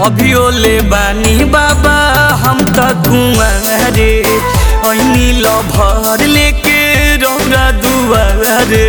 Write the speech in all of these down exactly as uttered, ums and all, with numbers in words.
अभियो ले बानी बाबा हम त कुंवारे ऐनी लभर लेके रौरा दुआरे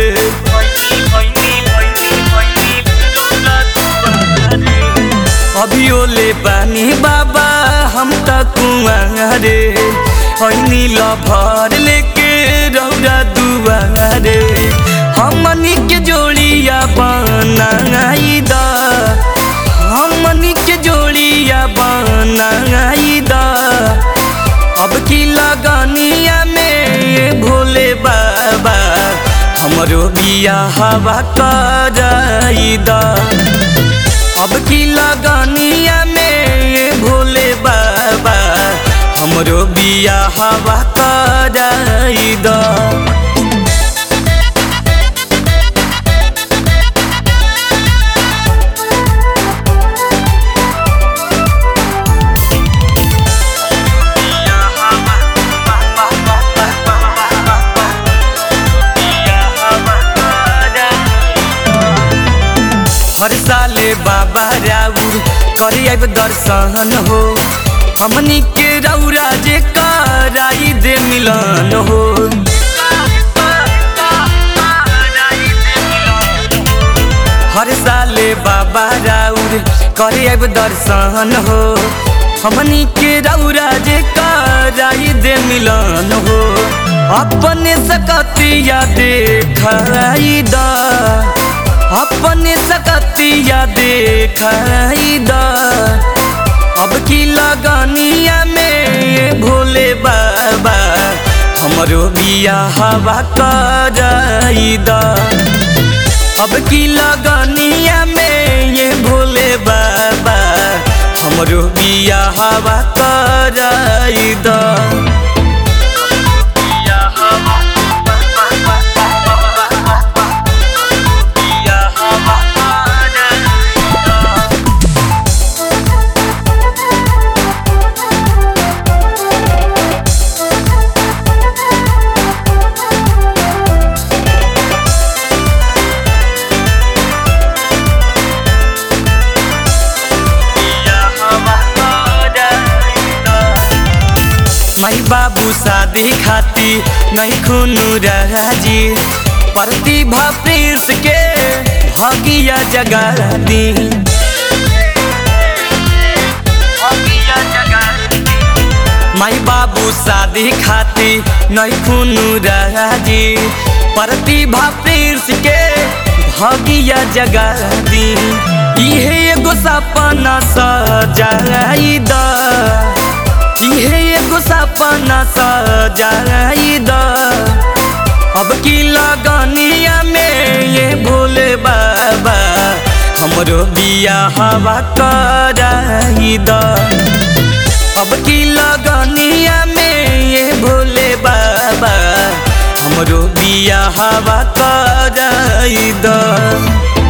अभियो ले बानी बाबा हम त कुंवारे ऐनी लभर लेके रौरा दुआरे हमनी के जोड़िया बनाई दा हमनी के जोड़िया बनाई दा अब की लगनिया में भोले बाबा हमरो बियाहवा कराई दा अब की लगनिया में भोले बाबा हमरो बियाहवा कराई दा हर साले बाबा राउर करी आइब दर्शन हो हमनी के रौरा जे कराई दे मिलन हो हर साले बाबा राउर करी आइब दर्शन हो हमनी के रौरा जे कराई दे मिलन हो अपने सकतिया देखाई दा अपने सकतिया देखाई दा अब की लगनिया में भोले बाबा हमरो बियाहवा कराई दा अब की लगनिया में ये भोले बाबा हमरो बियाहवा कराई दा माई बाबू शादी खाती नहीं खूनू राजी प्रतिभा प्रिंस के भगिया जगा दी माई बाबू शादी खाती नहीं खूनू राजी प्रतिभा प्रिंस के भगिया जगा दी इहे एगो सपना सजाई दा इहे एगो सपना सजाई दा अब की लगनिया में ये भोले बाबा हमरो बियाहवा कराई दा अब की लगनिया में ये भोले बाबा हमरो बियाहवा कराई दा।